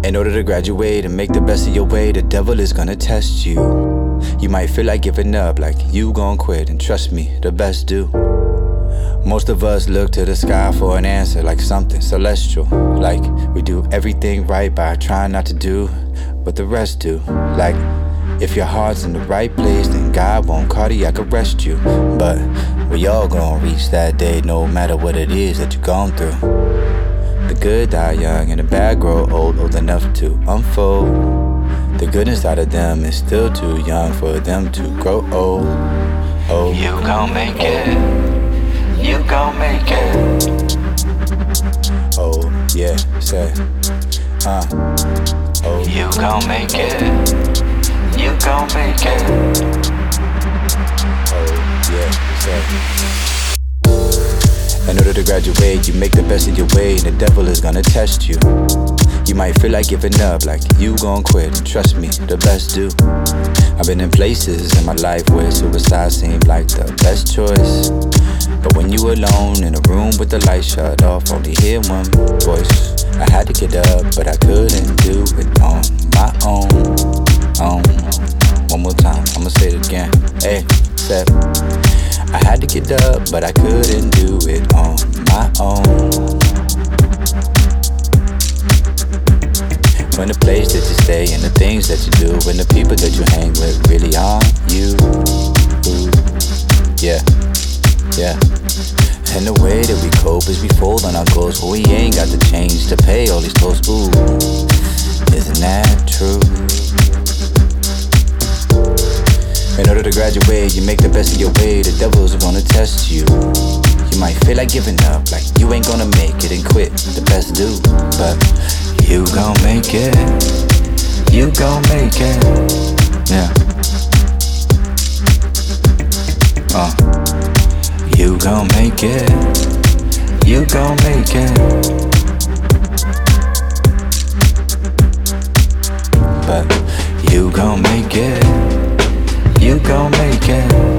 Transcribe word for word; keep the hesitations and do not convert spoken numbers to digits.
In order to graduate and make the best of your way, the devil is gonna test you. You might feel like giving up, like you gon' quit, and trust me, the best do. Most of us look to the sky for an answer, like something celestial. Like we do everything right by trying not to do what the rest do. Like if your heart's in the right place, then God won't cardiac arrest you. But we all gon' reach that day, no matter what it is that you're going through. The good die young and the bad grow old, old enough to unfold. The good inside of them is still too young for them to grow old. Oh, you gon' make it. You gon' make it. Oh, yeah, say, uh, oh, you gon' make it. You gon' make it. Oh, yeah, say. In order to graduate, you make the best of your way, and the devil is gonna test you. You might feel like giving up, like you gon' quit, and trust me, the best do. I've been in places in my life where suicide seemed like the best choice. But when you alone in a room with the light shut off, only hear one voice. I had to get up, but I couldn't do it on my own. On. One more time, I'ma say it again. Hey, step. I had to get up, but I couldn't do it on my own. When the place that you stay and the things that you do and the people that you hang with really aren't you. Ooh. Yeah, yeah. And the way that we cope is we fold on our goals, but we ain't got the change to pay all these tolls. Ooh, isn't that true? In order to graduate, you make the best of your way, the devils are gonna test you. You might feel like giving up, like you ain't gonna make it and quit, the best do. But you gon' make it, you gon' make it, yeah. Uh, you gon' make it, you gon' make it. But you gon' make it, you gon' make it.